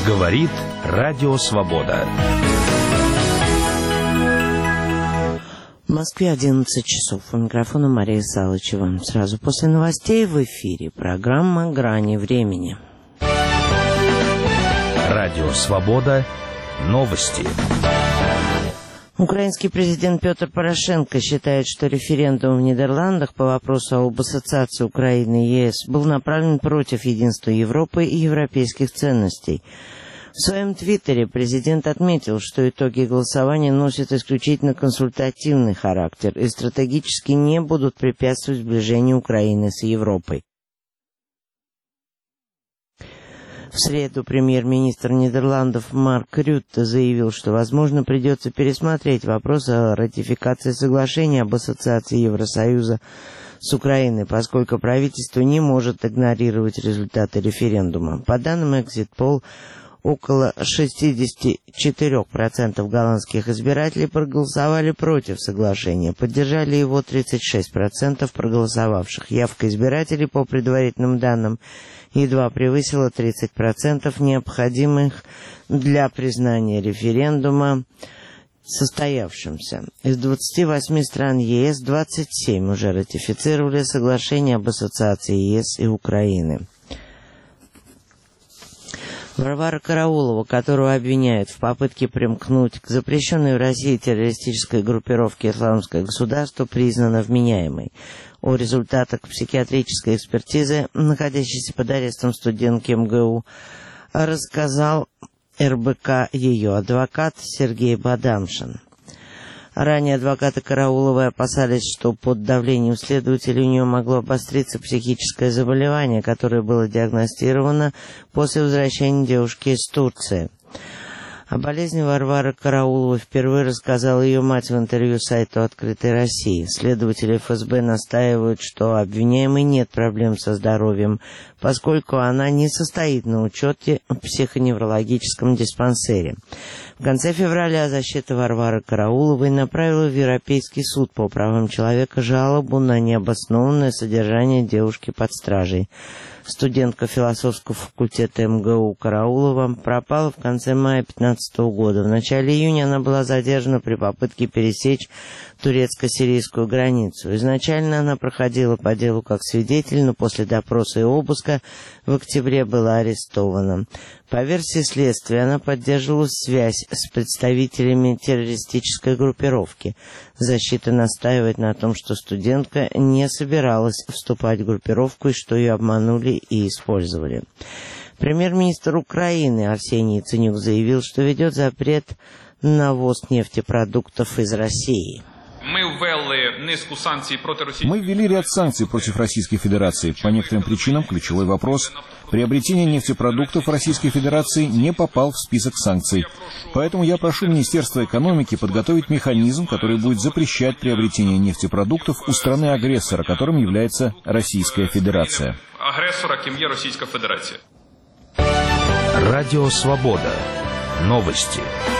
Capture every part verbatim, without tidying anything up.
Говорит Радио Свобода. В Москве одиннадцать часов. У микрофона Мария Салычева. Сразу после новостей в эфире программа «Грани времени». Радио Свобода. Новости. Украинский президент Петр Порошенко считает, что референдум в Нидерландах по вопросу об ассоциации Украины и ЕС был направлен против единства Европы и европейских ценностей. В своем твиттере президент отметил, что итоги голосования носят исключительно консультативный характер и стратегически не будут препятствовать сближению Украины с Европой. В среду премьер-министр Нидерландов Марк Рютте заявил, что, возможно, придется пересмотреть вопрос о ратификации соглашения об ассоциации Евросоюза с Украиной, поскольку правительство не может игнорировать результаты референдума. По данным Exit Poll, около шестьдесят четыре процента голландских избирателей проголосовали против соглашения, поддержали его тридцать шесть процентов проголосовавших. Явка избирателей, по предварительным данным, едва превысила тридцать процентов необходимых для признания референдума состоявшимся. Из двадцати восьми стран ЕС двадцать семь уже ратифицировали соглашение об ассоциации ЕС и Украины. Варвара Караулова, которую обвиняют в попытке примкнуть к запрещенной в России террористической группировке «Исламское государство», признана вменяемой. О результатах психиатрической экспертизы, находящейся под арестом студентки МГУ, рассказал эр бэ ка ее адвокат Сергей Бадамшин. Ранее адвокаты Карауловой опасались, что под давлением следователей у нее могло обостриться психическое заболевание, которое было диагностировано после возвращения девушки из Турции. О болезни Варвары Карауловой впервые рассказала ее мать в интервью сайту «Открытой России». Следователи эф эс бэ настаивают, что обвиняемой нет проблем со здоровьем, поскольку она не состоит на учете в психоневрологическом диспансере. В конце февраля защита Варвары Карауловой направила в Европейский суд по правам человека жалобу на необоснованное содержание девушки под стражей. Студентка философского факультета эм гэ у Караулова пропала в конце мая две тысячи пятнадцатого года. В начале июня она была задержана при попытке пересечь турецко-сирийскую границу. Изначально она проходила по делу как свидетель, но после допроса и обыска в октябре была арестована. По версии следствия, она поддерживала связь с представителями террористической группировки. Защита настаивает на том, что студентка не собиралась вступать в группировку и что ее обманули и использовали. Премьер-министр Украины Арсений Яценюк заявил, что ведет запрет на ввоз нефтепродуктов из России. Мы ввели ряд санкций против Российской Федерации. По некоторым причинам ключевой вопрос – приобретение нефтепродуктов Российской Федерации не попал в список санкций. Поэтому я прошу Министерство экономики подготовить механизм, который будет запрещать приобретение нефтепродуктов у страны-агрессора, которым является Российская Федерация. Радио Свобода. Новости.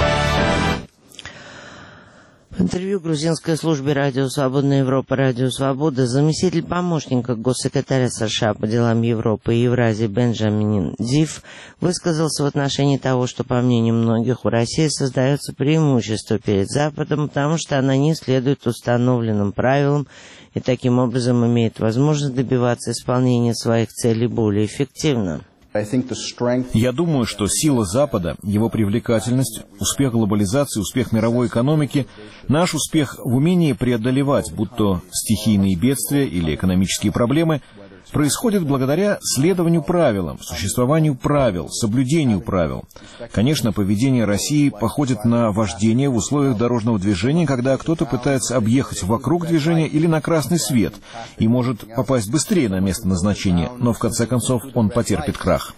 В интервью грузинской службе «Радио Свободная Европа» «Радио Свобода» заместитель помощника госсекретаря США по делам Европы и Евразии Бенджамин Див высказался в отношении того, что, по мнению многих, у России создается преимущество перед Западом, потому что она не следует установленным правилам и таким образом имеет возможность добиваться исполнения своих целей более эффективно. Я думаю, что сила Запада, его привлекательность, успех глобализации, успех мировой экономики, наш успех в умении преодолевать, будь то стихийные бедствия или экономические проблемы, происходит благодаря следованию правилам, существованию правил, соблюдению правил. Конечно, поведение России походит на вождение в условиях дорожного движения, когда кто-то пытается объехать вокруг движения или на красный свет и может попасть быстрее на место назначения, но в конце концов он потерпит крах.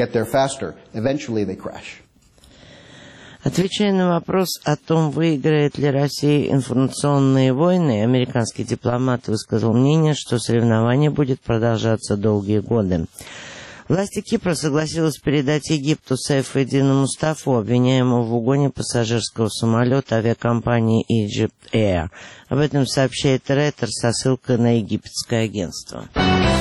Отвечая на вопрос о том, выиграет ли Россия информационные войны, американский дипломат высказал мнение, что соревнование будет продолжаться долгие годы. Власти Кипра согласились передать Египту Сайф-эд-Дина Мустафу, обвиняемого в угоне пассажирского самолета авиакомпании Egypt Air. Об этом сообщает Рейтер со ссылкой на египетское агентство.